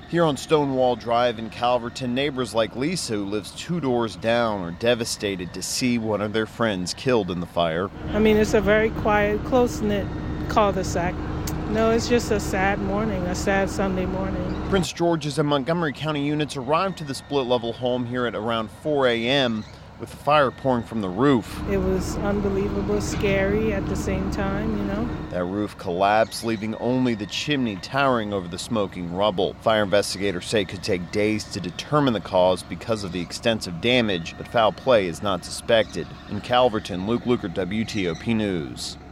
Here on Stonewall Drive in Calverton, neighbors like Lisa, who lives 2 doors down, are devastated to see one of their friends killed in the fire. I mean, it's a very quiet, close-knit cul-de-sac. No, it's just a sad morning, a sad Sunday morning. Prince George's and Montgomery County units arrived to the split-level home here at around 4 a.m., with the fire pouring from the roof. It was unbelievable, scary at the same time, That roof collapsed, leaving only the chimney towering over the smoking rubble. Fire investigators say it could take days to determine the cause because of the extensive damage, but foul play is not suspected. In Calverton, Luke Lukert, WTOP News.